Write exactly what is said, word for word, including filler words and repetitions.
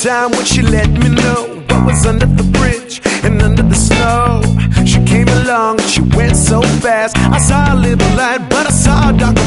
time when she let me know what was under the bridge and under the snow. She came along, she went so fast. I saw a little light, but I saw a dark